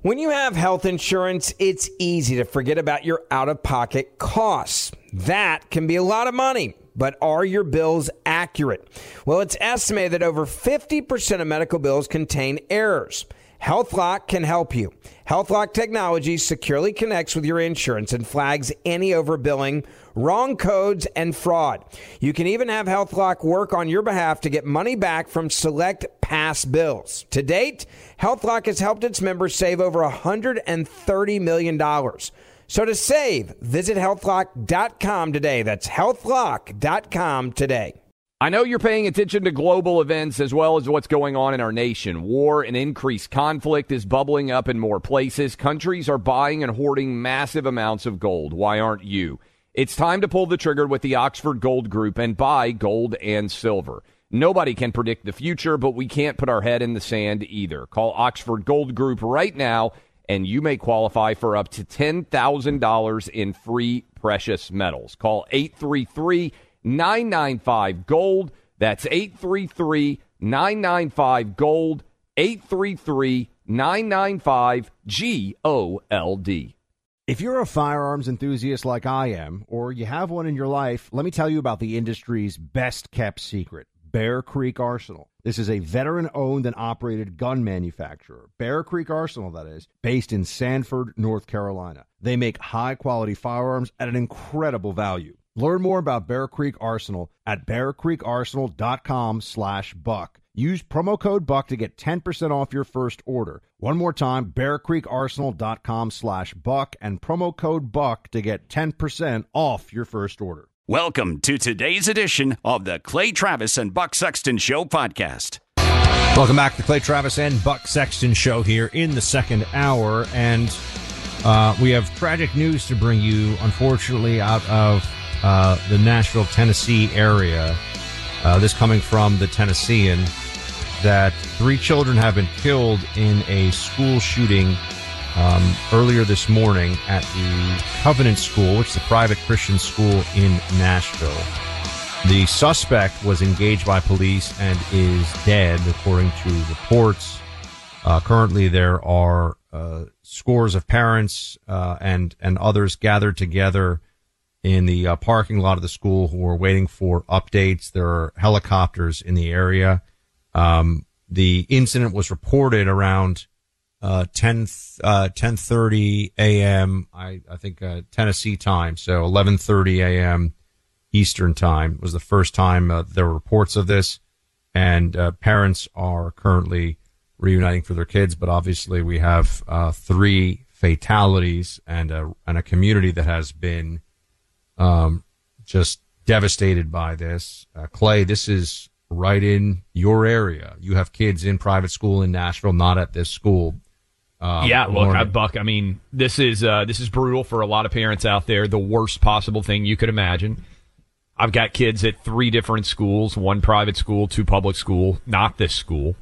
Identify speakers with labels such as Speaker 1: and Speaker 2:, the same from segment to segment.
Speaker 1: When you have health insurance, it's easy to forget about your out-of-pocket costs. That can be a lot of money, but are your bills accurate? Well, it's estimated that over 50% of medical bills contain errors. HealthLock can help you. HealthLock technology securely connects with your insurance and flags any overbilling, wrong codes, and fraud. You can even have HealthLock work on your behalf to get money back from select past bills. To date, HealthLock has helped its members save over $130 million. So to save, visit healthlock.com today. That's healthlock.com today.
Speaker 2: I know you're paying attention to global events as well as what's going on in our nation. War and increased conflict is bubbling up in more places. Countries are buying and hoarding massive amounts of gold. Why aren't you? It's time to pull the trigger with the Oxford Gold Group and buy gold and silver. Nobody can predict the future, but we can't put our head in the sand either. Call Oxford Gold Group right now, and you may qualify for up to $10,000 in free precious metals. Call 833-995-GOLD. That's 833-995-GOLD, 833-995-GOLD.
Speaker 3: If you're a firearms enthusiast like I am, or you have one in your life, let me tell you about the industry's best-kept secret, Bear Creek Arsenal. This is a veteran-owned and operated gun manufacturer, Bear Creek Arsenal, that is, based in Sanford, North Carolina. They make high-quality firearms at an incredible value. Learn more about Bear Creek Arsenal at bearcreekarsenal.com/buck. Use promo code BUCK to get 10% off your first order. One more time, bearcreekarsenal.com/buck and promo code BUCK to get 10% off your first order.
Speaker 4: Welcome to today's edition of the Clay Travis and Buck Sexton Show podcast.
Speaker 5: Welcome back to the Clay Travis and Buck Sexton Show here in the second hour. And we have tragic news to bring you, unfortunately, out of the Nashville, Tennessee area. This coming from the Tennessean, that 3 children have been killed in a school shooting earlier this morning at the Covenant School, which is a private Christian school in Nashville. The suspect was engaged by police and is dead, according to reports. Currently, there are scores of parents and others gathered together in the parking lot of the school who are waiting for updates. There are helicopters in the area. The incident was reported around 10:30 a.m. I think Tennessee time, so 11:30 a.m. Eastern time was the first time there were reports of this, and parents are currently reuniting for their kids. But obviously, we have 3 fatalities and a community that has been just devastated by this. Clay, this is right in your area. You have kids in private school in Nashville, not at this school.
Speaker 2: Buck, I mean, this is brutal for a lot of parents out there. The worst possible thing you could imagine. I've got kids at 3 different schools, 1 private school, 2 public school, not this school.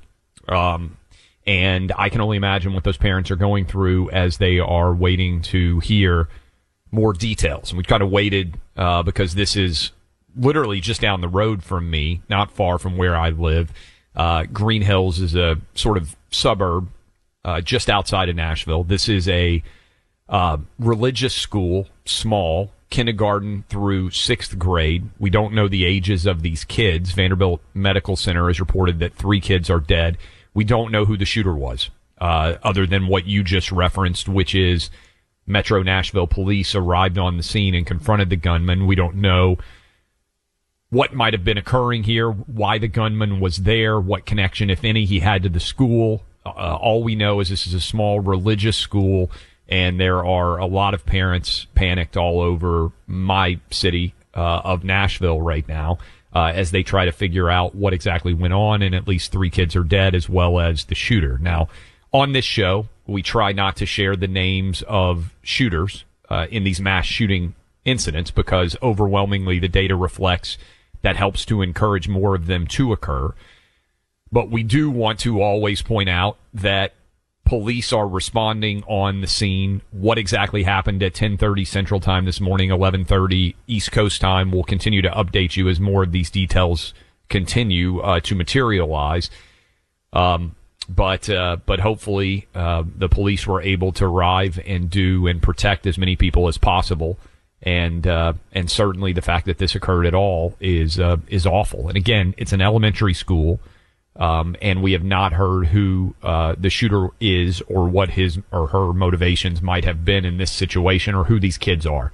Speaker 2: And I can only imagine what those parents are going through as they are waiting to hear more details. And we've kind of waited because this is literally just down the road from me, not far from where I live. Green Hills is a sort of suburb just outside of Nashville. This is a religious school, small, kindergarten through 6th grade. We don't know the ages of these kids. Vanderbilt Medical Center has reported that 3 kids are dead. We don't know who the shooter was, other than what you just referenced, which is Metro Nashville police arrived on the scene and confronted the gunman. We don't know what might have been occurring here, why the gunman was there, what connection, if any, he had to the school. All we know is this is a small religious school, and there are a lot of parents panicked all over my city of Nashville right now as they try to figure out what exactly went on, and at least 3 kids are dead, as well as the shooter. Now, on this show, we try not to share the names of shooters in these mass shooting incidents because overwhelmingly the data reflects that helps to encourage more of them to occur. But we do want to always point out that police are responding on the scene. What exactly happened at 10:30 Central Time this morning, 11:30 East Coast Time. We'll continue to update you as more of these details continue to materialize. But hopefully the police were able to arrive and do and protect as many people as possible. And certainly the fact that this occurred at all is awful. And again, it's an elementary school, and we have not heard who the shooter is or what his or her motivations might have been in this situation or who these kids are.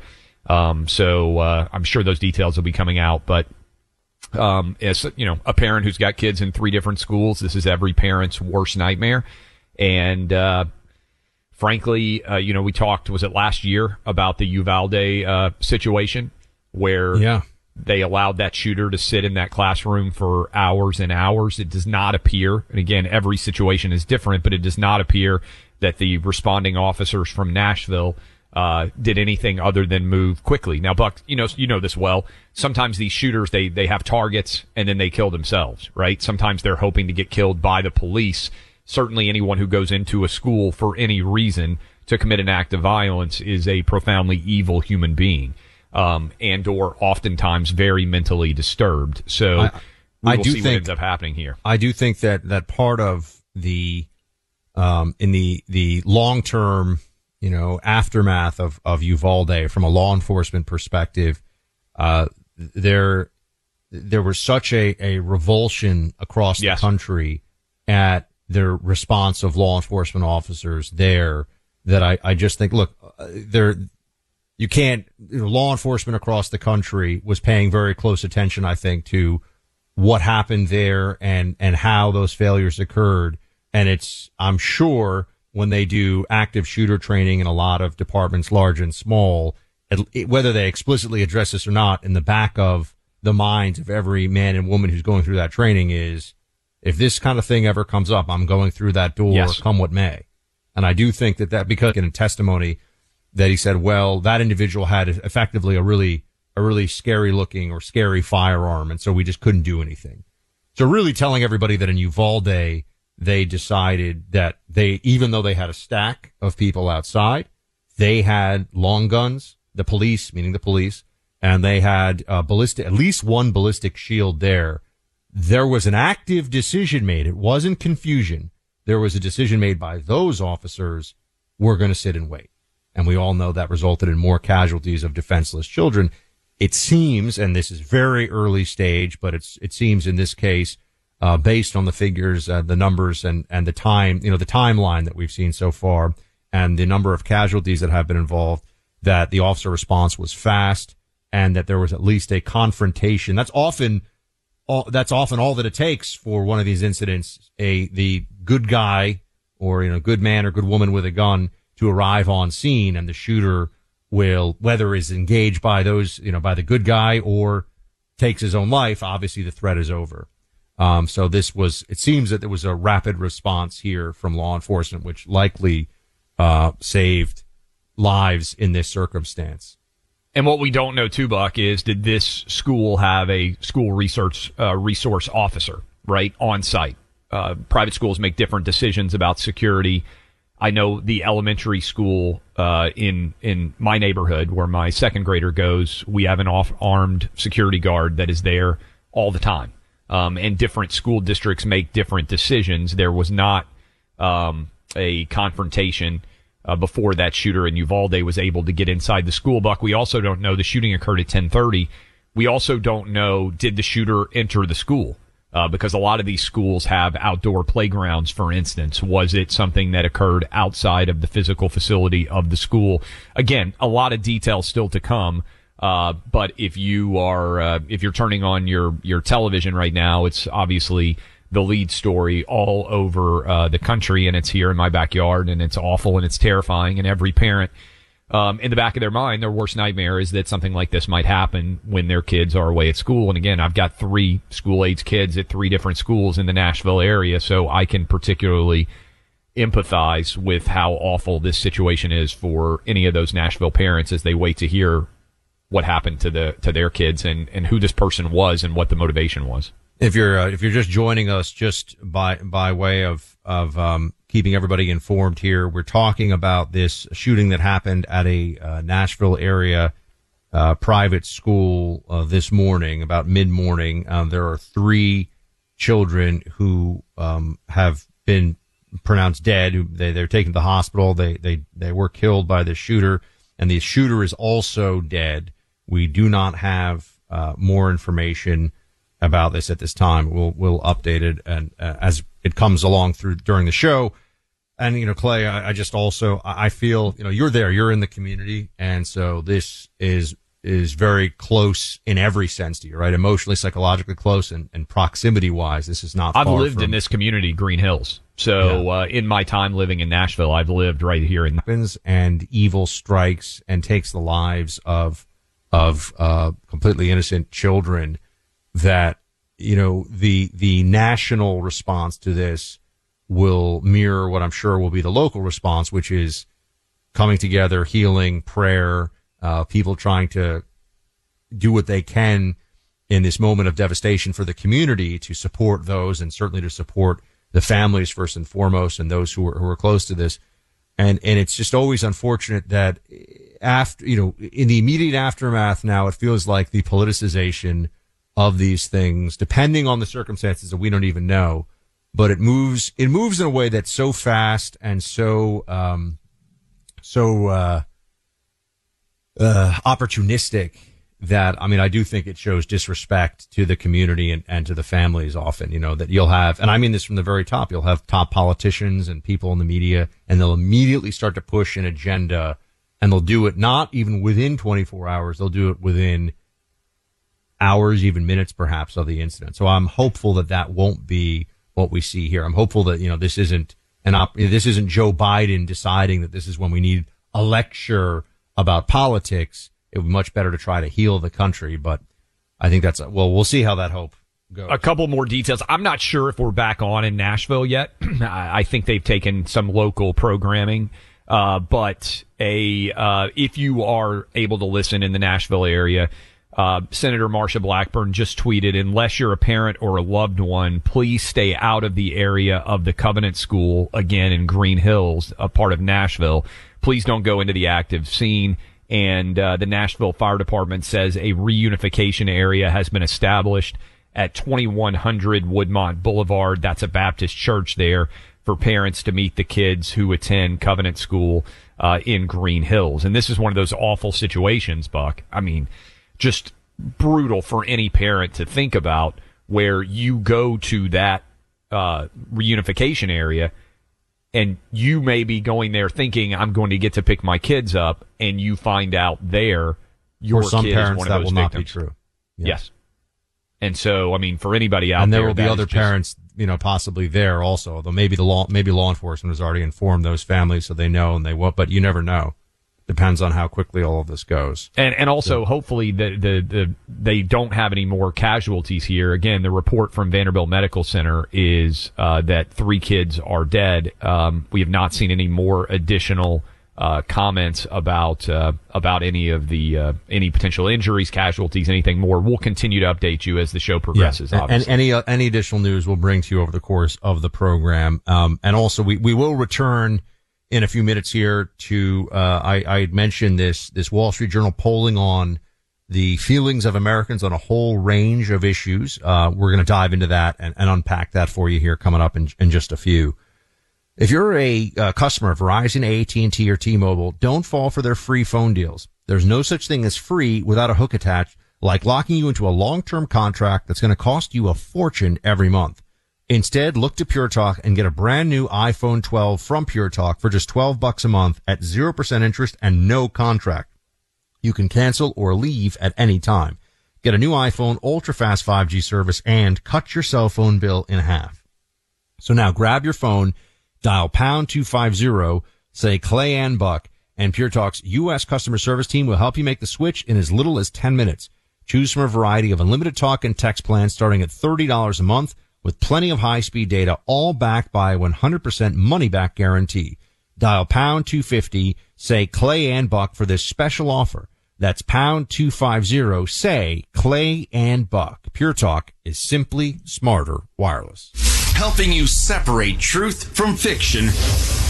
Speaker 2: So I'm sure those details will be coming out. But as you know, a parent who's got kids in 3 different schools, this is every parent's worst nightmare. And frankly, we talked, was it last year, about the Uvalde situation where they allowed that shooter to sit in that classroom for hours and hours. It does not appear, and again, every situation is different, but it does not appear that the responding officers from Nashville did anything other than move quickly. Now, Buck, you know this well. Sometimes these shooters, they have targets and then they kill themselves, right? Sometimes they're hoping to get killed by the police. Certainly anyone who goes into a school for any reason to commit an act of violence is a profoundly evil human being, and or oftentimes very mentally disturbed. So we'll see what ends up happening here.
Speaker 5: I do think that part of the in the long-term, aftermath of Uvalde from a law enforcement perspective, there was such a revulsion across the country at their response of law enforcement officers there that I just think, look, you can't, law enforcement across the country was paying very close attention, I think, to what happened there and how those failures occurred. And I'm sure when they do active shooter training in a lot of departments, large and small, whether they explicitly address this or not, in the back of the minds of every man and woman who's going through that training is, if this kind of thing ever comes up, I'm going through that door, come what may. And I do think that because in a testimony that he said, well, that individual had effectively a really scary looking or scary firearm, and so we just couldn't do anything. So really telling everybody that in Uvalde, they decided that even though they had a stack of people outside, they had long guns, the police, meaning the police, and they had at least one ballistic shield there. There was an active decision made. It wasn't confusion. There was a decision made by those officers. We're going to sit and wait. And we all know that resulted in more casualties of defenseless children. It seems, and this is very early stage, but it seems in this case, based on the figures, the numbers and the time, the timeline that we've seen so far and the number of casualties that have been involved, that the officer response was fast and that there was at least a confrontation. That's often all that it takes for one of these incidents, the good guy or, good man or good woman with a gun to arrive on scene, and the shooter will, whether is engaged by those, by the good guy or takes his own life, obviously the threat is over. So it seems that there was a rapid response here from law enforcement, which likely, saved lives in this circumstance.
Speaker 2: And what we don't know too, Buck, is did this school have a school resource officer, right, on site? Private schools make different decisions about security. I know the elementary school in my neighborhood where my second grader goes, we have an armed security guard that is there all the time. And different school districts make different decisions. There was not a confrontation before that shooter in Uvalde was able to get inside the school. Buck, we also don't know, the shooting occurred at 10:30. We also don't know, did the shooter enter the school? Because a lot of these schools have outdoor playgrounds, for instance. Was it something that occurred outside of the physical facility of the school? Again, a lot of details still to come. But if you're turning on your television right now, it's obviously the lead story all over the country, and it's here in my backyard, and it's awful and it's terrifying. And every parent, in the back of their mind, their worst nightmare is that something like this might happen when their kids are away at school. And again, I've got 3 school-age kids at 3 different schools in the Nashville area, so I can particularly empathize with how awful this situation is for any of those Nashville parents as they wait to hear what happened to their kids and who this person was and what the motivation was.
Speaker 5: If you're just joining us, just by way of keeping everybody informed here, we're talking about this shooting that happened at a Nashville area private school this morning, about mid-morning. There are 3 children who have been pronounced dead. They're taken to the hospital. They were killed by the shooter, and the shooter is also dead. We do not have more information about this at this time. We'll update it and as it comes along during the show. And Clay, I feel you're there, you're in the community, and so this is very close in every sense to you, right? Emotionally, psychologically close, and proximity wise, this is not.
Speaker 2: I've lived in this community, Green Hills. So in my time living in Nashville, I've lived right here in.
Speaker 5: And evil strikes and takes the lives of completely innocent children. That the national response to this will mirror what I'm sure will be the local response, which is coming together, healing, prayer, people trying to do what they can in this moment of devastation for the community to support those, and certainly to support the families first and foremost, and those who are close to this. And it's just always unfortunate that after, in the immediate aftermath now, it feels like the politicization of these things, depending on the circumstances that we don't even know, but it moves in a way that's so fast and so opportunistic that, I do think it shows disrespect to the community and to the families often, that you'll have, and I mean this from the very top, you'll have top politicians and people in the media, and they'll immediately start to push an agenda, and they'll do it not even within 24 hours, they'll do it within hours, even minutes perhaps, of the incident. So I'm hopeful that won't be what we see here. I'm hopeful that, this isn't Joe Biden deciding that this is when we need a lecture about politics. It would be much better to try to heal the country, but I think we'll see how that hope goes. A
Speaker 2: couple more details. I'm not sure if we're back on in Nashville yet. I think they've taken some local programming, but if you are able to listen in the Nashville area, Senator Marsha Blackburn just tweeted, unless you're a parent or a loved one, please stay out of the area of the Covenant School, again in Green Hills, a part of Nashville. Please don't go into the active scene. And the Nashville Fire Department says a reunification area has been established at 2100 Woodmont Boulevard. That's a Baptist church there for parents to meet the kids who attend Covenant School in Green Hills. And this is one of those awful situations, Buck. Just brutal for any parent to think about, where you go to that reunification area and you may be going there thinking, I'm going to get to pick my kids up, and you find out there your
Speaker 5: for some
Speaker 2: kid
Speaker 5: parents,
Speaker 2: is one
Speaker 5: that
Speaker 2: of those
Speaker 5: will
Speaker 2: victims.
Speaker 5: not be true.
Speaker 2: Yes. And so, for anybody out there,
Speaker 5: and there will be other parents, possibly there also, although maybe law enforcement has already informed those families so they know, and they won't, but you never know. Depends on how quickly all of this goes.
Speaker 2: And also, hopefully, they don't have any more casualties here. Again, the report from Vanderbilt Medical Center is that 3 kids are dead. We have not seen any more additional comments about any of the any potential injuries, casualties, anything more. We'll continue to update you as the show progresses.
Speaker 5: Yeah.
Speaker 2: Obviously.
Speaker 5: And any additional news we'll bring to you over the course of the program. And also, we will return in a few minutes here to, I had mentioned this Wall Street Journal polling on the feelings of Americans on a whole range of issues. We're going to dive into that and unpack that for you here coming up in just a few. If you're a customer of Verizon, AT&T, or T-Mobile, don't fall for their free phone deals. There's no such thing as free without a hook attached, like locking you into a long-term contract that's going to cost you a fortune every month. Instead, look to Pure Talk and get a brand new iPhone 12 from Pure Talk for just $12 a month at 0% interest and no contract. You can cancel or leave at any time. Get a new iPhone, ultra-fast 5G service, and cut your cell phone bill in half. So now grab your phone, dial pound 250, say Clay and Buck, and Pure Talk's U.S. customer service team will help you make the switch in as little as 10 minutes. Choose from a variety of unlimited talk and text plans starting at $30 a month, with plenty of high-speed data, all backed by a 100% money-back guarantee. Dial pound 250, say Clay and Buck for this special offer. That's pound 250, say Clay and Buck. Pure Talk is simply smarter wireless.
Speaker 4: Helping you separate truth from fiction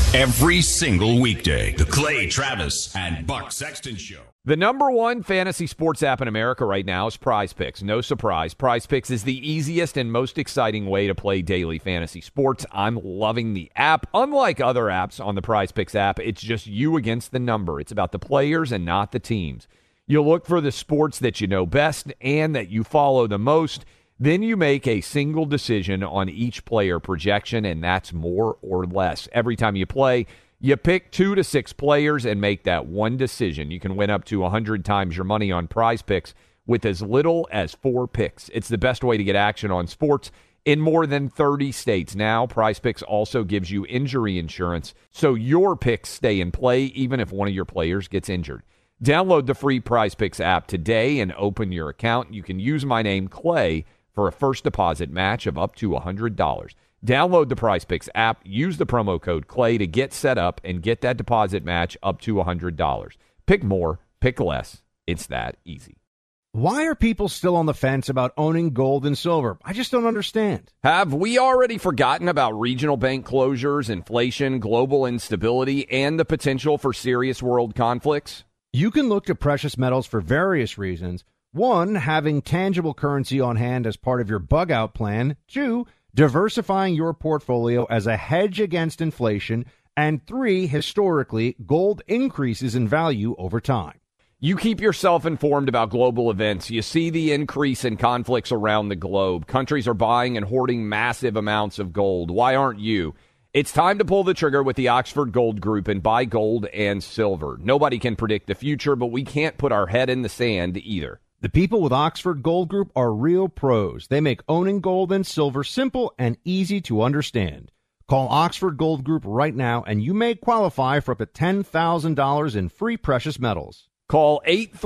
Speaker 4: Every single weekday, the Clay Travis and Buck Sexton Show.
Speaker 2: The number one fantasy sports app in America right now is Prize Picks. No surprise. Prize Picks is the easiest and most exciting way to play daily fantasy sports. I'm loving the app. Unlike other apps on the Prize Picks app, it's just you against the number. It's about the players and not the teams. You'll look for the sports that you know best and that you follow the most. Then you make a single decision on each player projection, and that's more or less. Every time you play, you pick 2 to 6 players and make that one decision. You can win up to 100 times your money on Prize Picks with as little as 4 picks. It's the best way to get action on sports in more than 30 states. Now, Prize Picks also gives you injury insurance, so your picks stay in play even if one of your players gets injured. Download the free Prize Picks app today and open your account. You can use my name, Clay, for a first deposit match of up to $100. Download the Prize Picks app, use the promo code CLAY to get set up and get that deposit match up to $100. Pick more, pick less. It's that easy.
Speaker 3: Why are people still on the fence about owning gold and silver? I just don't understand.
Speaker 2: Have we already forgotten about regional bank closures, inflation, global instability, and the potential for serious world conflicts?
Speaker 3: You can look to precious metals for various reasons. 1, having tangible currency on hand as part of your bug-out plan. 2, diversifying your portfolio as a hedge against inflation. And 3, historically, gold increases in value over time.
Speaker 2: You keep yourself informed about global events. You see the increase in conflicts around the globe. Countries are buying and hoarding massive amounts of gold. Why aren't you? It's time to pull the trigger with the Oxford Gold Group and buy gold and silver. Nobody can predict the future, but we can't put our head in the sand either.
Speaker 3: The people with Oxford Gold Group are real pros. They make owning gold and silver simple and easy to understand. Call Oxford Gold Group right now, and you may qualify for up to $10,000 in free precious metals.
Speaker 2: Call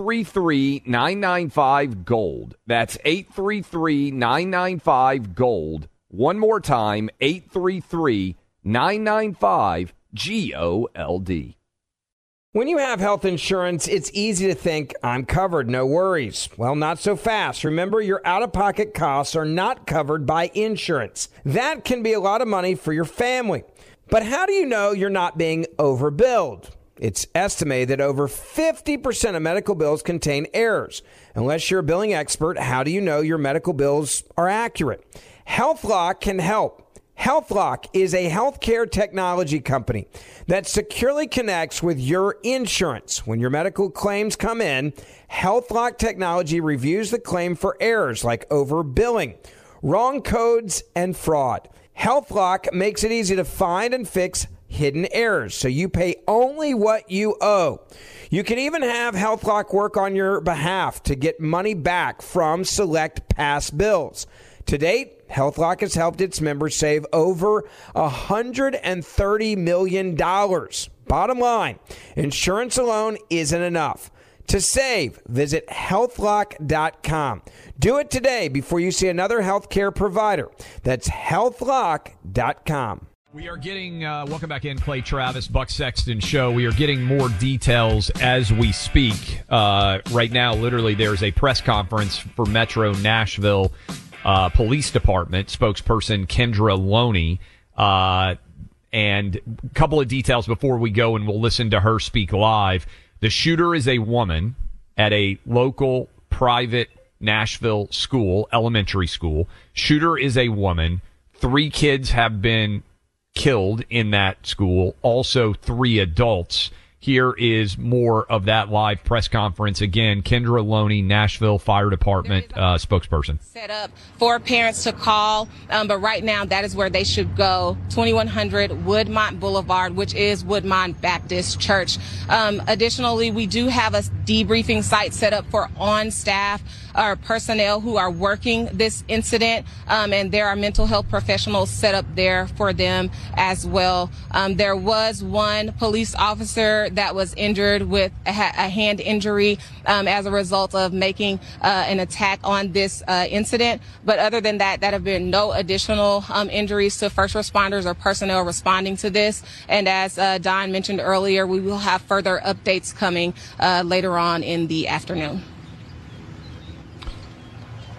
Speaker 2: 833-995-GOLD. That's 833-995-GOLD. One more time, 833-995-GOLD.
Speaker 1: When you have health insurance, it's easy to think, I'm covered, no worries. Well, not so fast. Remember, your out-of-pocket costs are not covered by insurance. That can be a lot of money for your family. But how do you know you're not being overbilled? It's estimated that over 50% of medical bills contain errors. Unless you're a billing expert, how do you know your medical bills are accurate? HealthLock can help. HealthLock is a healthcare technology company that securely connects with your insurance. When your medical claims come in, HealthLock technology reviews the claim for errors like overbilling, wrong codes, and fraud. HealthLock makes it easy to find and fix hidden errors, so you pay only what you owe. You can even have HealthLock work on your behalf to get money back from select past bills. To date, HealthLock has helped its members save over $130 million. Bottom line, insurance alone isn't enough. To save, visit healthlock.com. Do it today before you see another healthcare provider. That's healthlock.com.
Speaker 2: We are getting, welcome back in, Clay Travis, Buck Sexton Show. We are getting more details as we speak. Right now, literally, there's a press conference for Metro Nashville Police Department spokesperson Kendra Loney, and a couple of details before we go, and we'll listen to her speak live. The shooter is a woman at a local private Nashville school, elementary school. Shooter is a woman. 3 kids have been killed in that school, also 3 adults. Here is more of that live press conference. Again, Kendra Loney, Nashville Fire Department spokesperson.
Speaker 6: Set up for parents to call, but right now that is where they should go, 2100 Woodmont Boulevard, which is Woodmont Baptist Church. Additionally, we do have a debriefing site set up for on-staff or personnel who are working this incident, and there are mental health professionals set up there for them as well. There was one police officer that was injured with a hand injury as a result of making an attack on this incident. But other than that, there have been no additional injuries to first responders or personnel responding to this. And as Don mentioned earlier, we will have further updates coming later on in the afternoon.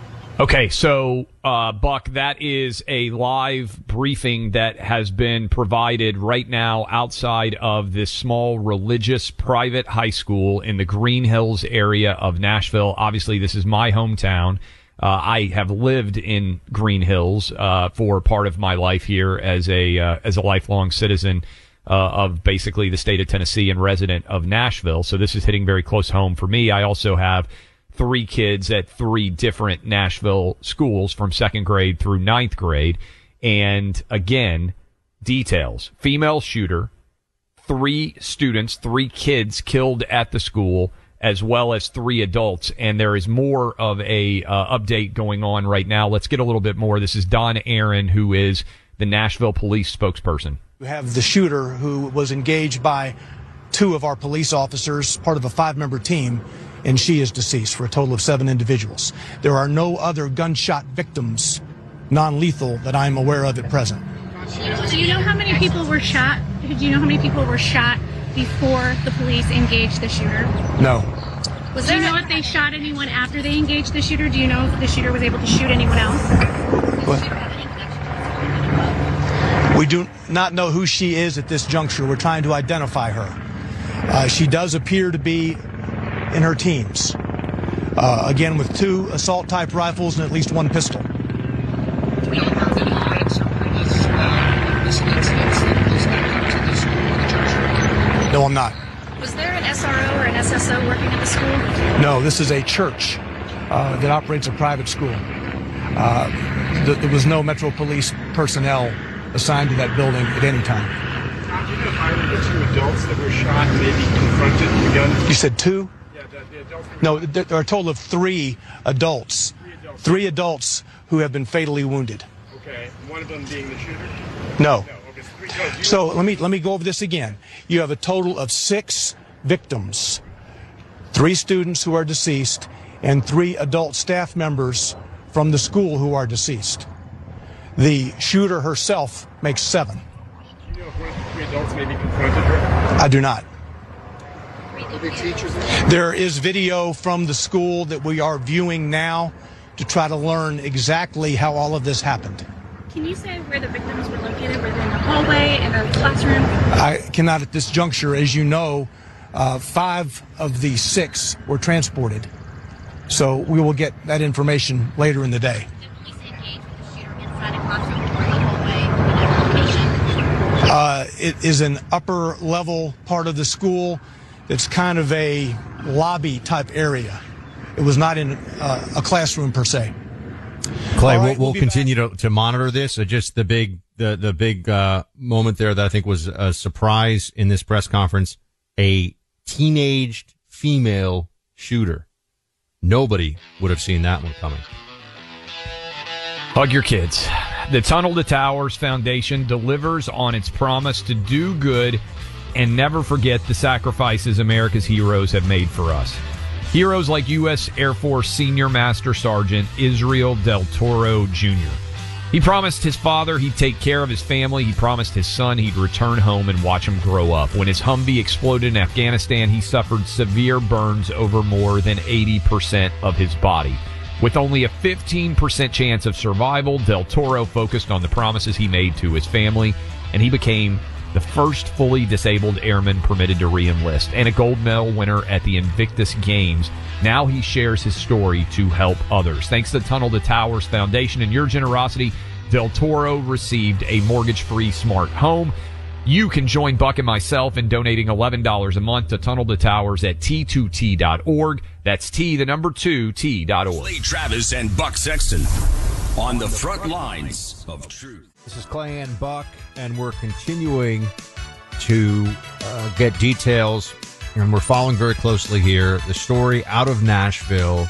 Speaker 2: Okay, so, Buck, that is a live briefing that has been provided right now outside of this small religious private high school in the Green Hills area of Nashville. Obviously, this is my hometown. I have lived in Green Hills, for part of my life here as a lifelong citizen, of basically the state of Tennessee and resident of Nashville. So this is hitting very close home for me. I also have 3 kids at 3 different Nashville schools from 2nd grade through 9th grade. And again, details. Female shooter, 3 students, 3 kids killed at the school, as well as 3 adults. And there is more of a update going on right now. Let's get a little bit more. This is Don Aaron, who is the Nashville police spokesperson.
Speaker 7: We have the shooter who was engaged by 2 of our police officers, part of a 5-member team, and she is deceased for a total of 7 individuals. There are no other gunshot victims, non-lethal, that I'm aware of at present.
Speaker 8: Do you know how many people were shot? Do you know how many people were shot before the police engaged the shooter?
Speaker 7: No.
Speaker 8: Do you know if they shot anyone after they engaged the shooter? Do you know if the shooter was able to shoot anyone else?
Speaker 7: What? We do not know who she is at this juncture. We're trying to identify her. She does appear to be in her teens. Again, with 2 assault-type rifles and at least 1 pistol.
Speaker 9: Do you know how many events of recent incidents that police got to the school at the juncture?
Speaker 7: No, I'm not.
Speaker 8: Was there an SRO or an SSO working at the school?
Speaker 7: No, this is a church that operates a private school. There was no Metro Police personnel assigned to that building at any time.
Speaker 10: Did you know finally the 2 adults that were shot maybe confronted the gun?
Speaker 7: You said 2?
Speaker 10: Yeah, the adults.
Speaker 7: No, there are a total of 3 adults. 3 adults who have been fatally wounded.
Speaker 10: Okay, one of them being the shooter?
Speaker 7: No.
Speaker 10: Okay, 3 total.
Speaker 7: So let me go over this again. You have a total of 6 victims, 3 students who are deceased, and 3 adult staff members from the school who are deceased. The shooter herself makes 7.
Speaker 10: Do you know if one of the 3 adults maybe confronted her?
Speaker 7: I do not.
Speaker 10: Are the teachers?
Speaker 7: There is video from the school that we are viewing now to try to learn exactly how all of this happened.
Speaker 8: Can you say where the victims were located? Were they in the hallway, in a classroom?
Speaker 7: I cannot at this juncture. As you know, 5 of the 6 were transported. So we will get that information later in the day.
Speaker 8: Did police engage with the shooter inside a classroom or in the hallway?
Speaker 7: It is an upper level part of the school. It's kind of a lobby type area. It was not in a classroom per se.
Speaker 5: Clay,
Speaker 7: Right,
Speaker 5: we'll continue to monitor this. Just the big moment there that I think was a surprise in this press conference: a teenaged female shooter. Nobody would have seen that one coming.
Speaker 2: Hug your kids. The Tunnel to Towers Foundation delivers on its promise to do good and never forget the sacrifices America's heroes have made for us. Heroes like U.S. Air Force Senior Master Sergeant Israel Del Toro Jr. He promised his father he'd take care of his family. He promised his son he'd return home and watch him grow up. When his Humvee exploded in Afghanistan, he suffered severe burns over more than 80% of his body. With only a 15% chance of survival, Del Toro focused on the promises he made to his family, and he became the first fully disabled airman permitted to re-enlist, and a gold medal winner at the Invictus Games. Now he shares his story to help others. Thanks to the Tunnel to Towers Foundation and your generosity, Del Toro received a mortgage-free smart home. You can join Buck and myself in donating $11 a month to Tunnel to Towers at T2T.org. That's T2T.org.
Speaker 4: Clay Travis and Buck Sexton on the front lines of truth.
Speaker 5: This is Clay and Buck, and we're continuing to get details, and we're following very closely here the story out of Nashville.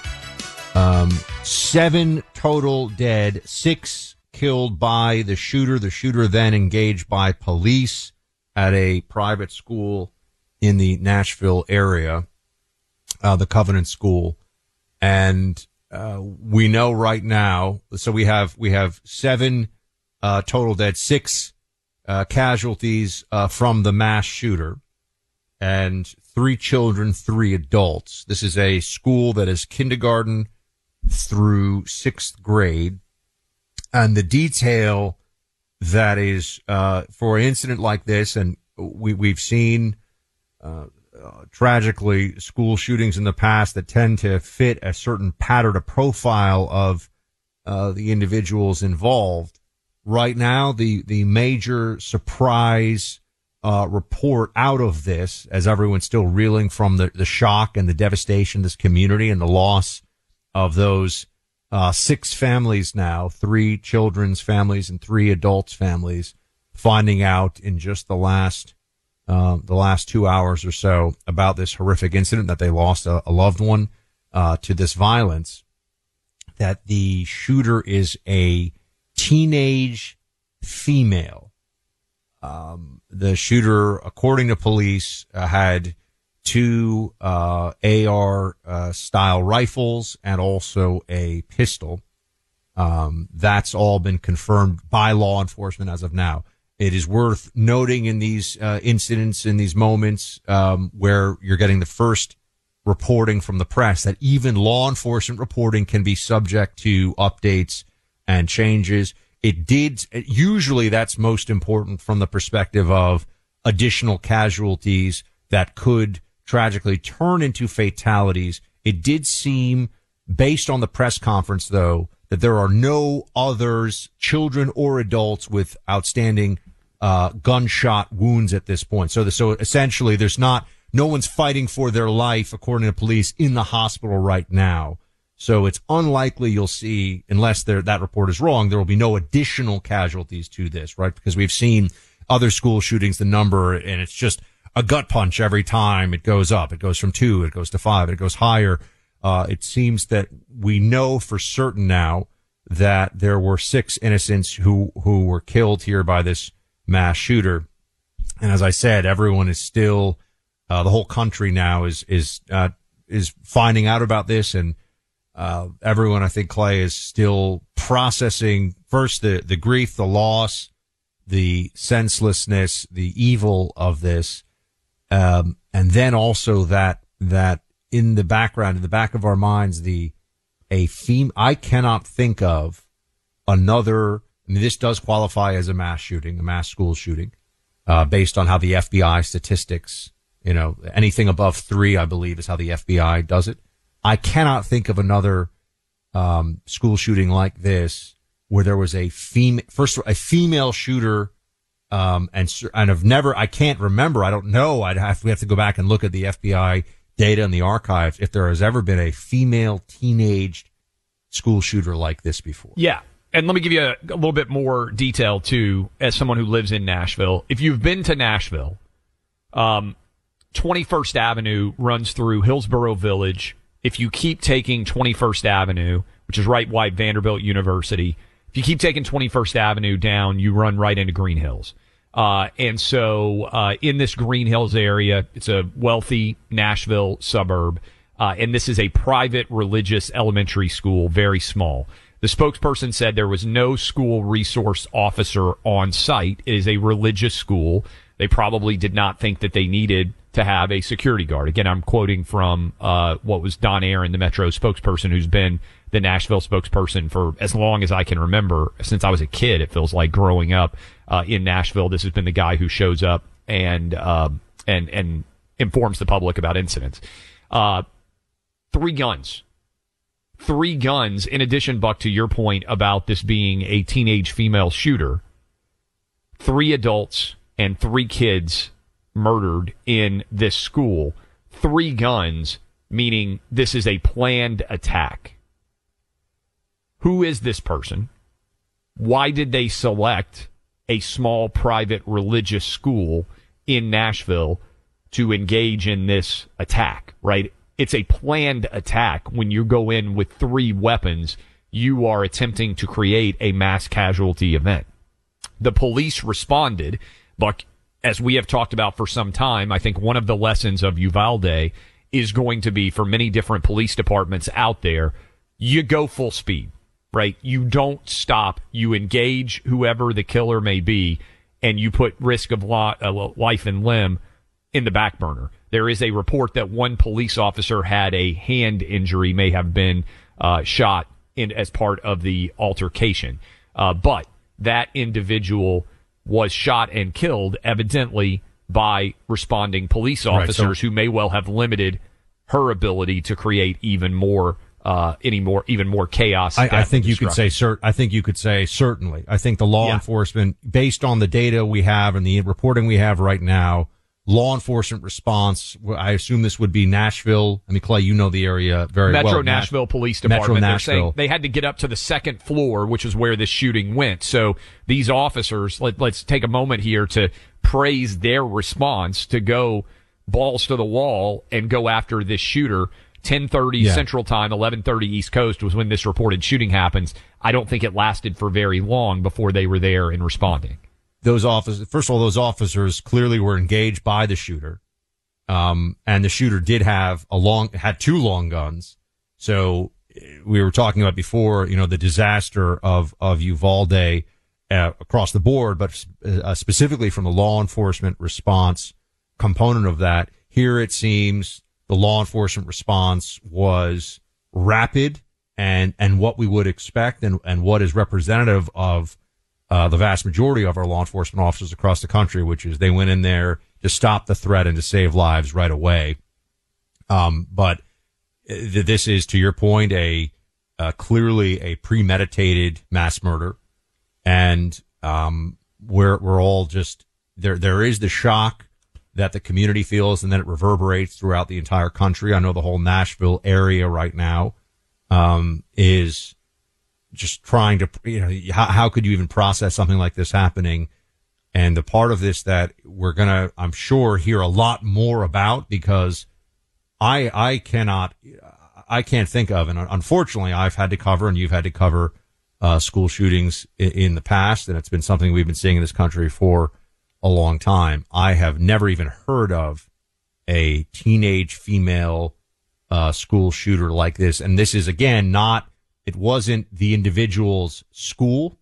Speaker 5: 7 total dead, 6 killed by the shooter. The shooter then engaged by police at a private school in the Nashville area, the Covenant School. And we know right now, so we have 7 total dead, 6 casualties from the mass shooter, and 3 children, 3 adults. This is a school that is kindergarten through 6th grade. And the detail that is for an incident like this, and we've seen tragically school shootings in the past that tend to fit a certain pattern, a profile of the individuals involved. Right now, the major surprise report out of this, as everyone's still reeling from the shock and the devastation of this community and the loss of those 6 families now, 3 children's families and 3 adults' families, finding out in just the last 2 hours or so about this horrific incident that they lost a loved one to this violence, that the shooter is a teenage female. The shooter, according to police, had 2 AR style rifles and also a pistol. That's all been confirmed by law enforcement as of now. It is worth noting in these incidents, in these moments where you're getting the first reporting from the press, that even law enforcement reporting can be subject to updates and changes. Usually that's most important from the perspective of additional casualties that could tragically turn into fatalities. It did seem, based on the press conference, though, that there are no others, children or adults, with outstanding gunshot wounds at this point. So essentially, no one's fighting for their life, according to police, in the hospital right now. So it's unlikely you'll see, unless that report is wrong, there will be no additional casualties to this, right? Because we've seen other school shootings, the number, and it's just a gut punch every time it goes up. It goes from 2, it goes to 5, it goes higher. It seems that we know for certain now that there were 6 innocents who were killed here by this mass shooter. And as I said, everyone is still, the whole country now is finding out about this, and everyone, I think, Clay, is still processing first the grief, the loss, the senselessness, the evil of this, and then also that in the background, in the back of our minds, I cannot think of another. I mean, this does qualify as a mass shooting, a mass school shooting, based on how the FBI statistics, anything above 3, I believe, is how the FBI does it. I cannot think of another school shooting like this where there was a female shooter, and I can't remember. I don't know. We have to go back and look at the FBI data in the archives if there has ever been a female teenaged school shooter like this before.
Speaker 2: Yeah. And let me give you a little bit more detail, too, as someone who lives in Nashville. If you've been to Nashville, 21st Avenue runs through Hillsborough Village. If you keep taking 21st Avenue, which is right by Vanderbilt University, if you keep taking 21st Avenue down, you run right into Green Hills. And so in this Green Hills area, it's a wealthy Nashville suburb, and this is a private religious elementary school, very small. The spokesperson said there was no school resource officer on site. It is a religious school. They probably did not think that they needed to have a security guard. Again, I'm quoting from what was Don Aaron, the Metro spokesperson, who's been the Nashville spokesperson for as long as I can remember. Since I was a kid, it feels like, growing up in Nashville. This has been the guy who shows up and informs the public about incidents. 3 guns. 3 guns, in addition, Buck, to your point about this being a teenage female shooter. 3 adults and 3 kids murdered in this school. 3 guns, meaning this is a planned attack. Who is this person? Why did they select a small private religious school in Nashville to engage in this attack, right? It's a planned attack. When you go in with 3 weapons, you are attempting to create a mass casualty event. The police responded, but as we have talked about for some time, I think one of the lessons of Uvalde is going to be, for many different police departments out there, you go full speed, right? You don't stop. You engage whoever the killer may be, and you put risk of life and limb in the back burner. There is a report that one police officer had a hand injury, may have been shot as part of the altercation. But that individual was shot and killed, evidently, by responding police officers who may well have limited her ability to create even more chaos.
Speaker 5: I think you could say certainly. I think the law enforcement, based on the data we have and the reporting we have right now, law enforcement response, I assume this would be Nashville. I mean, Clay, you know the area very well.
Speaker 2: Metro Nashville Police Department. They're saying they had to get up to the second floor, which is where this shooting went. So these officers, let's take a moment here to praise their response to go balls to the wall and go after this shooter. 10:30 Central Time, 11:30 East Coast was when this reported shooting happens. I don't think it lasted for very long before they were there and responding.
Speaker 5: Those officers clearly were engaged by the shooter. And the shooter had two long guns. So we were talking about before, the disaster of Uvalde, across the board, but specifically from the law enforcement response component of that. Here it seems the law enforcement response was rapid and what we would expect and what is representative of the vast majority of our law enforcement officers across the country, which is they went in there to stop the threat and to save lives right away. But this is, to your point, clearly a premeditated mass murder. And we're all just there is the shock that the community feels, and then it reverberates throughout the entire country. I know the whole Nashville area right now is just trying to, how could you even process something like this happening? And the part of this that we're gonna, I'm sure, hear a lot more about, because I can't think of, and unfortunately I've had to cover, and you've had to cover school shootings in the past, and it's been something we've been seeing in this country for a long time. I have never even heard of a teenage female school shooter like this. And this is, again, it wasn't the individual's school.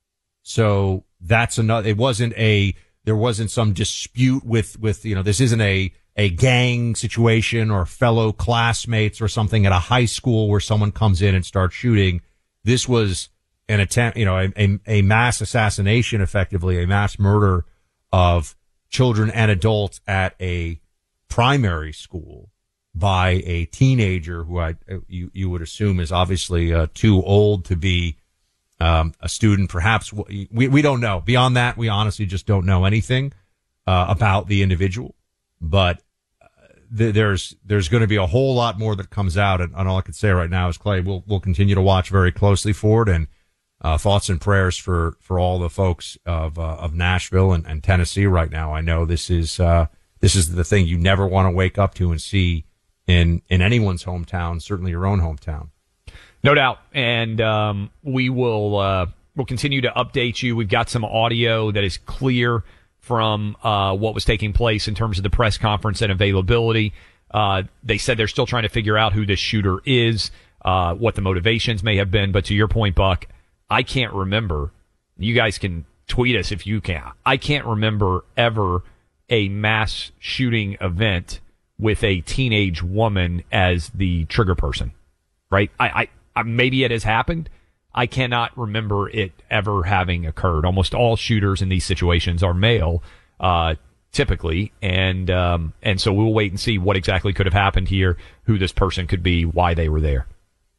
Speaker 5: So that's another, there wasn't some dispute with, this isn't a gang situation or fellow classmates or something at a high school where someone comes in and starts shooting. This was an attempt, a mass assassination, effectively, a mass murder of children and adults at a primary school by a teenager who you would assume is obviously too old to be a student. Perhaps we don't know. Beyond that, we honestly just don't know anything about the individual. But there's going to be a whole lot more that comes out, and all I can say right now is, Clay, we'll continue to watch very closely for it, and thoughts and prayers for all the folks of Nashville and Tennessee right now. I know this is the thing you never want to wake up to and see in anyone's hometown, certainly your own hometown.
Speaker 2: No doubt. And we'll continue to update you. We've got some audio that is clear from what was taking place in terms of the press conference and availability. They said they're still trying to figure out who this shooter is, what the motivations may have been. But to your point, Buck, I can't remember. You guys can tweet us if you can. I can't remember ever a mass shooting event with a teenage woman as the trigger person, right? I maybe it has happened. I cannot remember it ever having occurred. Almost all shooters in these situations are male, typically, and so we'll wait and see what exactly could have happened here, who this person could be, why they were there.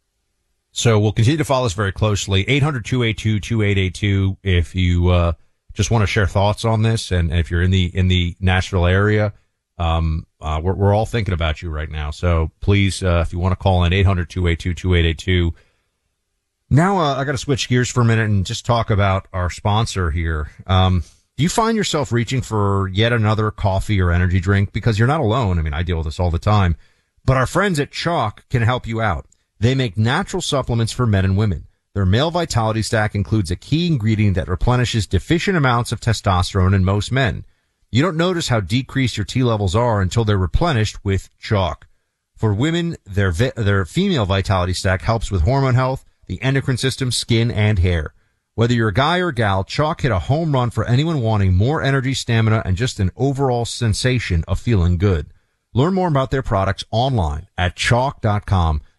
Speaker 5: So we'll continue to follow this very closely. 800-282-2882 if you just want to share thoughts on this, and if you're in the Nashville area, we're all thinking about you right now. So please, if you want to call in, 800-282-2882. Now I got to switch gears for a minute and just talk about our sponsor here. Do you find yourself reaching for yet another coffee or energy drink? Because you're not alone. I mean, I deal with this all the time. But our friends at Chalk can help you out. They make natural supplements for men and women. Their male vitality stack includes a key ingredient that replenishes deficient amounts of testosterone in most men. You don't notice how decreased your T levels are until they're replenished with Chalk. For women, their female vitality stack helps with hormone health, the endocrine system, skin, and hair. Whether you're a guy or gal, Chalk hit a home run for anyone wanting more energy, stamina, and just an overall sensation of feeling good. Learn more about their products online at chalk.com.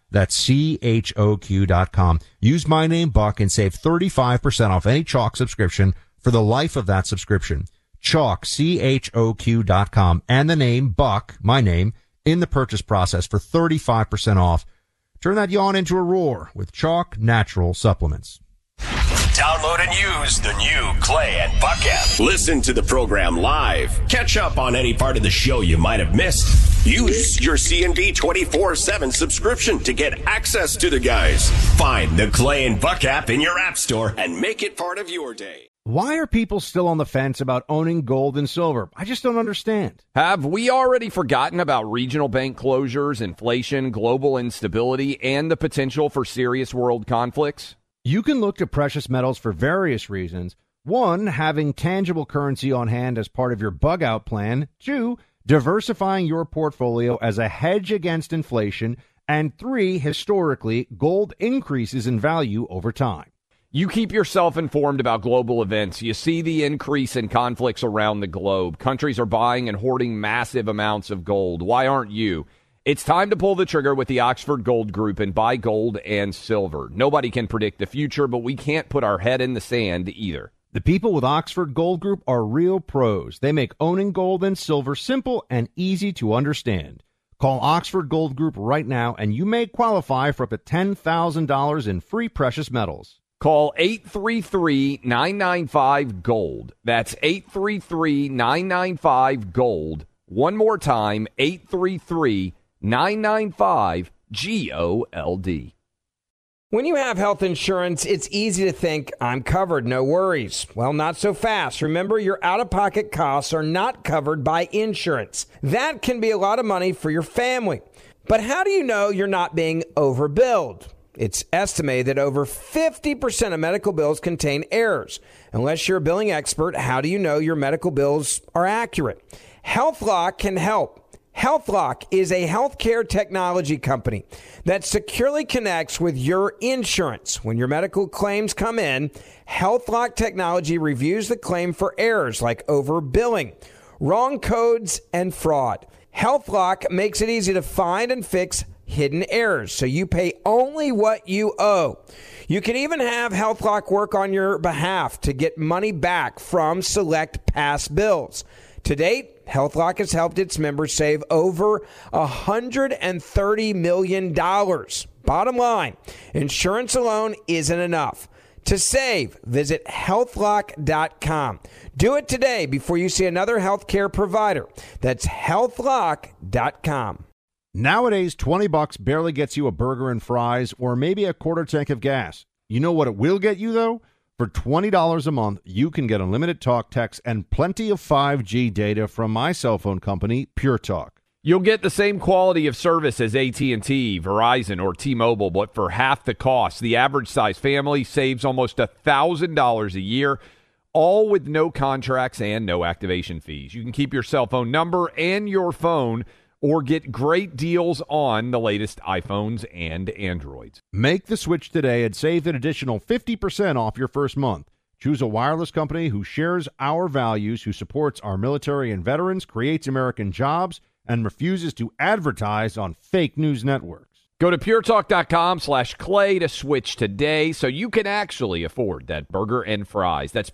Speaker 5: That's CHOQ.com. Use my name, Buck, and save 35% off any Chalk subscription for the life of that subscription. Chalk, CHOQ.com, and the name Buck, my name, in the purchase process for 35% off. Turn that yawn into a roar with Chalk Natural Supplements.
Speaker 11: Download and use the new Clay and Buck app. Listen to the program live. Catch up on any part of the show you might have missed. Use your C&B 24/7 subscription to get access to the guys. Find the Clay and Buck app in your app store and make it part of your day.
Speaker 3: Why are people still on the fence about owning gold and silver? I just don't understand.
Speaker 2: Have we already forgotten about regional bank closures, inflation, global instability, and the potential for serious world conflicts?
Speaker 3: You can look to precious metals for various reasons. 1, having tangible currency on hand as part of your bug-out plan. 2, diversifying your portfolio as a hedge against inflation. And 3, historically, gold increases in value over time.
Speaker 2: You keep yourself informed about global events. You see the increase in conflicts around the globe. Countries are buying and hoarding massive amounts of gold. Why aren't you? It's time to pull the trigger with the Oxford Gold Group and buy gold and silver. Nobody can predict the future, but we can't put our head in the sand either.
Speaker 3: The people with Oxford Gold Group are real pros. They make owning gold and silver simple and easy to understand. Call Oxford Gold Group right now, and you may qualify for up to $10,000 in free precious metals.
Speaker 2: Call 833-995-GOLD. That's 833-995-GOLD. One more time, 833-995-GOLD.
Speaker 1: When you have health insurance, it's easy to think, I'm covered, no worries. Well, not so fast. Remember, your out-of-pocket costs are not covered by insurance. That can be a lot of money for your family. But how do you know you're not being overbilled? It's estimated that over 50% of medical bills contain errors. Unless you're a billing expert, how do you know your medical bills are accurate? HealthLock can help. HealthLock is a healthcare technology company that securely connects with your insurance. When your medical claims come in, HealthLock technology reviews the claim for errors like overbilling, wrong codes, and fraud. HealthLock makes it easy to find and fix hidden errors, so you pay only what you owe. You can even have HealthLock work on your behalf to get money back from select past bills. To date, HealthLock has helped its members save over $130 million. Bottom line, insurance alone isn't enough. To save, visit healthlock.com. Do it today before you see another healthcare provider. That's healthlock.com.
Speaker 3: Nowadays, $20 barely gets you a burger and fries or maybe a quarter tank of gas. You know what it will get you, though? For $20 a month, you can get unlimited talk, text, and plenty of 5G data from my cell phone company, Pure Talk.
Speaker 2: You'll get the same quality of service as AT&T, Verizon, or T-Mobile, but for half the cost. The average size family saves almost $1,000 a year, all with no contracts and no activation fees. You can keep your cell phone number and your phone or get great deals on the latest iPhones and Androids.
Speaker 3: Make the switch today and save an additional 50% off your first month. Choose a wireless company who shares our values, who supports our military and veterans, creates American jobs, and refuses to advertise on fake news networks.
Speaker 2: Go to puretalk.com/Clay to switch today so you can actually afford that burger and fries. That's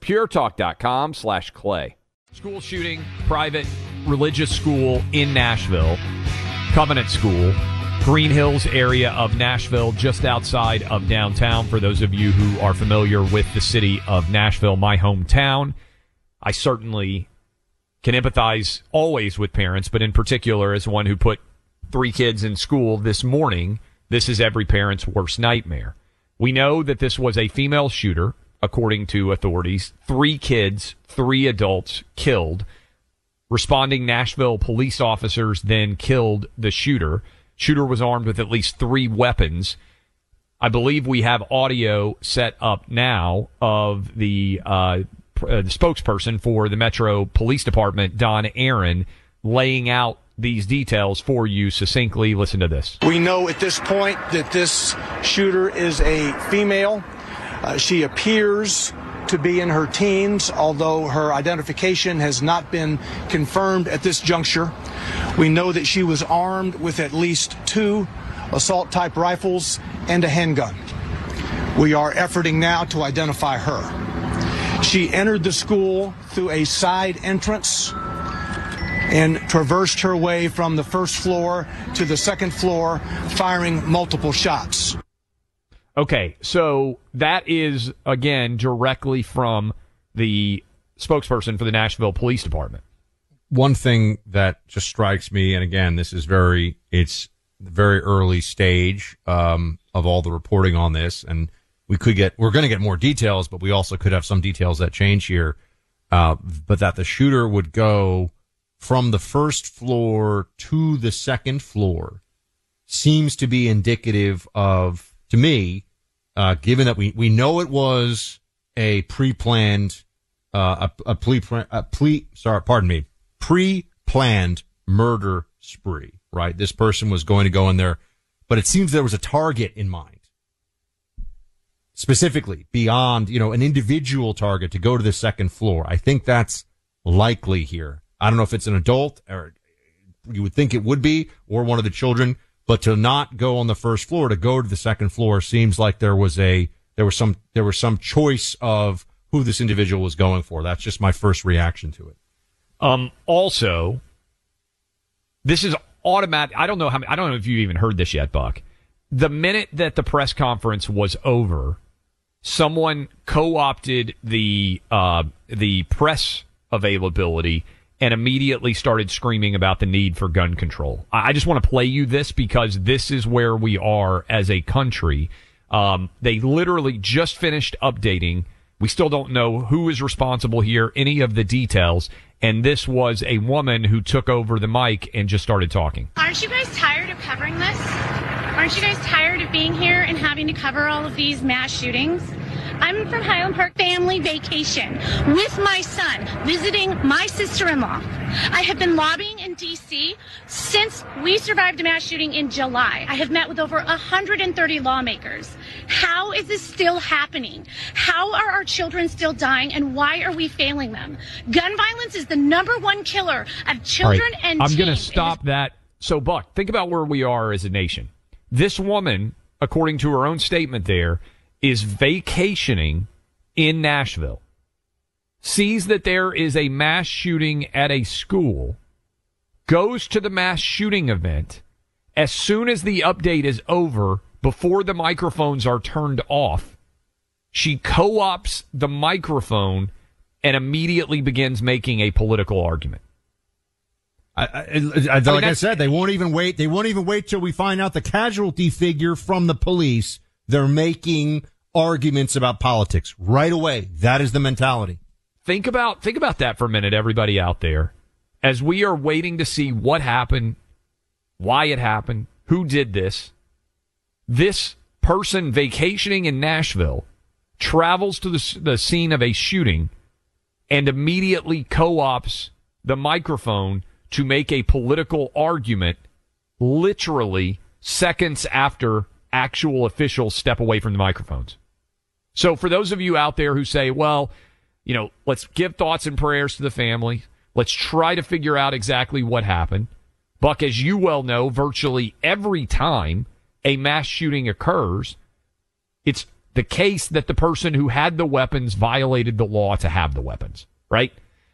Speaker 2: puretalk.com/Clay. School shooting, private religious school in Nashville, Covenant School, Green Hills area of Nashville, just outside of downtown. For those of you who are familiar with the city of Nashville, my hometown, I certainly can empathize always with parents, but in particular as one who put 3 kids in school this morning, this is every parent's worst nightmare. We know that this was a female shooter, according to authorities. 3 kids, 3 adults killed. Responding Nashville police officers then killed the shooter. Shooter was armed with at least 3 weapons. I believe we have audio set up now of the spokesperson for the Metro Police Department, Don Aaron, laying out these details for you succinctly. Listen to this.
Speaker 7: We know at this point that this shooter is a female. She appears to be in her teens, although her identification has not been confirmed at this juncture. We know that she was armed with at least 2 assault-type rifles, and a handgun. We are efforting now to identify her. She entered the school through a side entrance and traversed her way from the first floor to the second floor, firing multiple shots.
Speaker 2: Okay, so that is, again, directly from the spokesperson for the Nashville Police Department.
Speaker 5: One thing that just strikes me, and again, it's the very early stage of all the reporting on this, and we're going to get more details, but we also could have some details that change here. But that the shooter would go from the first floor to the second floor seems to be indicative of, to me, given that we know it was a pre-planned, pre-planned murder spree, right? This person was going to go in there, but it seems there was a target in mind. Specifically, beyond, an individual target to go to the second floor. I think that's likely here. I don't know if it's an adult, or you would think it would be, or one of the children, but to not go on the first floor, to go to the second floor seems like there was some choice of who this individual was going for. That's just my first reaction to it.
Speaker 2: Also, this is automatic. I don't know if you even heard this yet, Buck. The minute that the press conference was over, someone co-opted the press availability and immediately started screaming about the need for gun control. I just want to play you this because this is where we are as a country. They literally just finished updating. We still don't know who is responsible here, any of the details. And this was a woman who took over the mic and just started talking.
Speaker 8: Aren't you guys tired of covering this? Aren't you guys tired of being here and having to cover all of these mass shootings? I'm from Highland Park family vacation with my son, visiting my sister-in-law. I have been lobbying in D.C. since we survived a mass shooting in July. I have met with over 130 lawmakers. How is this still happening? How are our children still dying, and why are we failing them? Gun violence is the number one killer of children and teens.
Speaker 2: I'm going to stop that. So, Buck, think about where we are as a nation. This woman, according to her own statement there, is vacationing in Nashville, sees that there is a mass shooting at a school, goes to the mass shooting event. As soon as the update is over, before the microphones are turned off, she co-opts the microphone and immediately begins making a political argument.
Speaker 5: I said, they won't even wait. They won't even wait till we find out the casualty figure from the police. They're making arguments about politics right away. That is the mentality.
Speaker 2: Think about that for a minute, everybody out there. As we are waiting to see what happened, why it happened, who did this, this person vacationing in Nashville travels to the scene of a shooting and immediately co-ops the microphone to make a political argument literally seconds after actual officials step away from the microphones. So for those of you out there who say, well, let's give thoughts and prayers to the family. Let's try to figure out exactly what happened. Buck, as you well know, virtually every time a mass shooting occurs, it's the case that the person who had the weapons violated the law to have the weapons, right?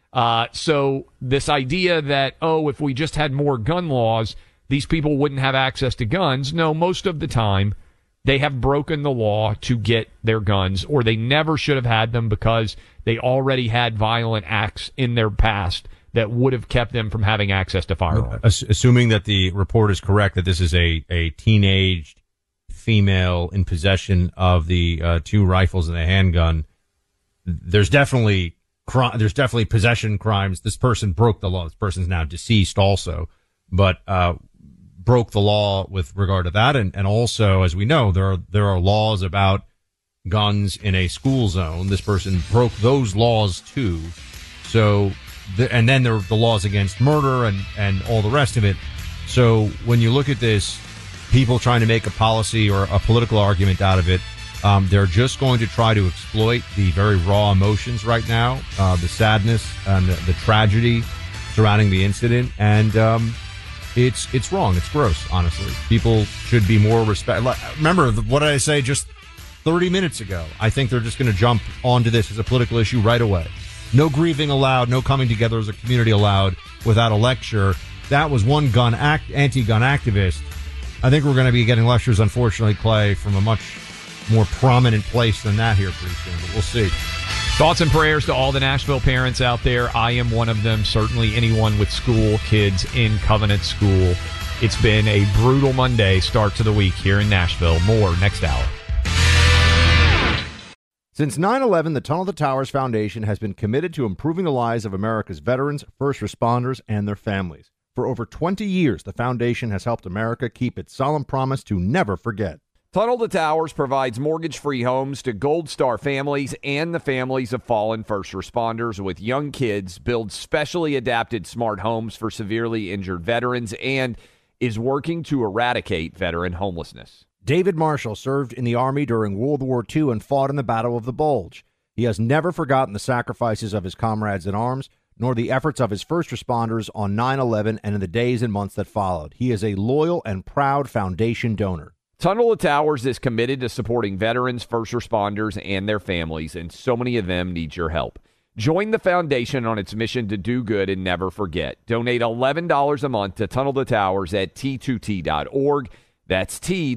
Speaker 2: So this idea that, if we just had more gun laws, these people wouldn't have access to guns. No, most of the time they have broken the law to get their guns, or they never should have had them because they already had violent acts in their past that would have kept them from having access to firearms.
Speaker 5: Assuming that the report is correct, that this is a teenaged female in possession of the two rifles and a handgun, there's definitely possession crimes. This person broke the law. This person's now deceased also, but broke the law with regard to that. And also, as we know, there are laws about guns in a school zone. This person broke those laws too. So, and then there are the laws against murder and all the rest of it. So when you look at this, people trying to make a policy or a political argument out of it, they're just going to try to exploit the very raw emotions right now, the sadness and the tragedy surrounding the incident. And it's wrong. It's gross, honestly. People should be more Remember, what did I say just 30 minutes ago? I think they're just going to jump onto this as a political issue right away. No grieving allowed, no coming together as a community allowed without a lecture. That was one anti-gun activist. I think we're going to be getting lectures, unfortunately, Clay, from a much more prominent place than that here pretty soon, but we'll see.
Speaker 2: Thoughts and prayers to all the Nashville parents out there. I am one of them. Certainly anyone with school kids in Covenant School. It's been a brutal Monday start to the week here in Nashville. More next hour.
Speaker 3: Since 9/11, the Tunnel to Towers Foundation has been committed to improving the lives of America's veterans, first responders, and their families. For over 20 years, the foundation has helped America keep its solemn promise to never forget.
Speaker 12: Tunnel to Towers provides mortgage-free homes to Gold Star families and the families of fallen first responders with young kids, builds specially adapted smart homes for severely injured veterans, and is working to eradicate veteran homelessness.
Speaker 3: David Marshall served in the Army during World War II and fought in the Battle of the Bulge. He has never forgotten the sacrifices of his comrades in arms, nor the efforts of his first responders on 9/11 and in the days and months that followed. He is a loyal and proud foundation donor.
Speaker 12: Tunnel to Towers is committed to supporting veterans, first responders, and their families, and so many of them need your help. Join the foundation on its mission to do good and never forget. Donate $11 a month to Tunnel to Towers at T2T.org. That's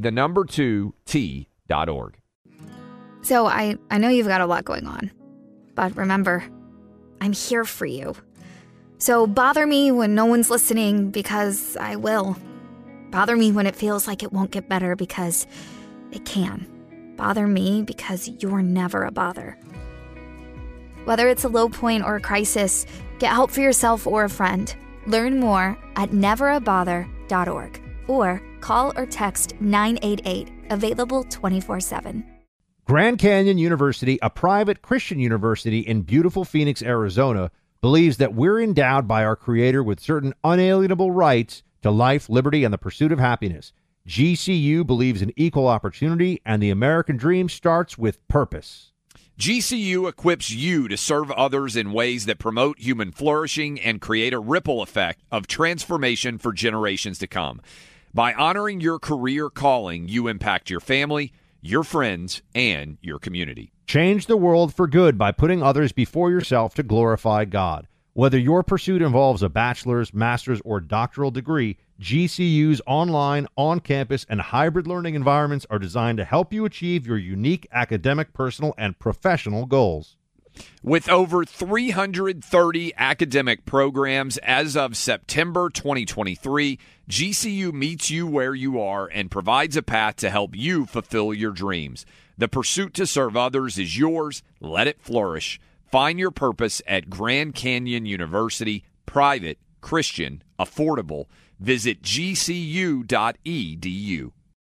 Speaker 12: T2T.org.
Speaker 13: So I know you've got a lot going on, but remember, I'm here for you. So bother me when no one's listening, because I will. Bother me when it feels like it won't get better, because it can. Bother me because you're never a bother. Whether it's a low point or a crisis, get help for yourself or a friend. Learn more at neverabother.org or call or text 988, available 24/7.
Speaker 3: Grand Canyon University, a private Christian university in beautiful Phoenix, Arizona, believes that we're endowed by our Creator with certain unalienable rights to life, liberty, and the pursuit of happiness. GCU believes in equal opportunity, and the American dream starts with purpose.
Speaker 12: GCU equips you to serve others in ways that promote human flourishing and create a ripple effect of transformation for generations to come. By honoring your career calling, you impact your family, your friends, and your community.
Speaker 3: Change the world for good by putting others before yourself to glorify God. Whether your pursuit involves a bachelor's, master's, or doctoral degree, GCU's online, on-campus, and hybrid learning environments are designed to help you achieve your unique academic, personal, and professional goals.
Speaker 12: With over 330 academic programs as of September 2023, GCU meets you where you are and provides a path to help you fulfill your dreams. The pursuit to serve others is yours. Let it flourish. Find your purpose at Grand Canyon University, private, Christian, affordable. Visit gcu.edu.